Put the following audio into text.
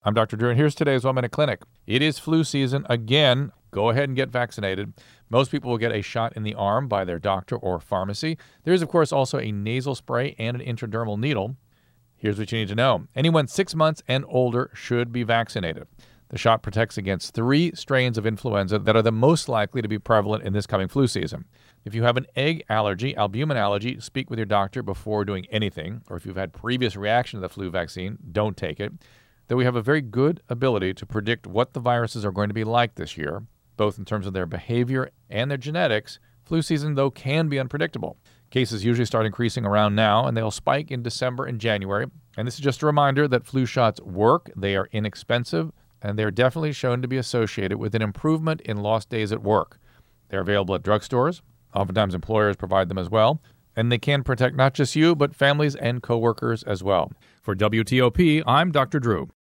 I'm Dr. Drew, and here's today's 1 Minute Clinic. It is flu season again. Go ahead and get vaccinated. Most people will get a shot in the arm by their doctor or pharmacy. There is, of course, also a nasal spray and an intradermal needle. Here's what you need to know. Anyone 6 months and older should be vaccinated. The shot protects against 3 strains of influenza that are the most likely to be prevalent in this coming flu season. If you have an egg allergy, albumin allergy, speak with your doctor before doing anything. Or if you've had previous reaction to the flu vaccine, don't take it. Though we have a very good ability to predict what the viruses are going to be like this year, both in terms of their behavior and their genetics, flu season, though, can be unpredictable. Cases usually start increasing around now, and they'll spike in December and January. And this is just a reminder that flu shots work, they are inexpensive, and they're definitely shown to be associated with an improvement in lost days at work. They're available at drugstores. Oftentimes employers provide them as well. And they can protect not just you, but families and coworkers as well. For WTOP, I'm Dr. Drew.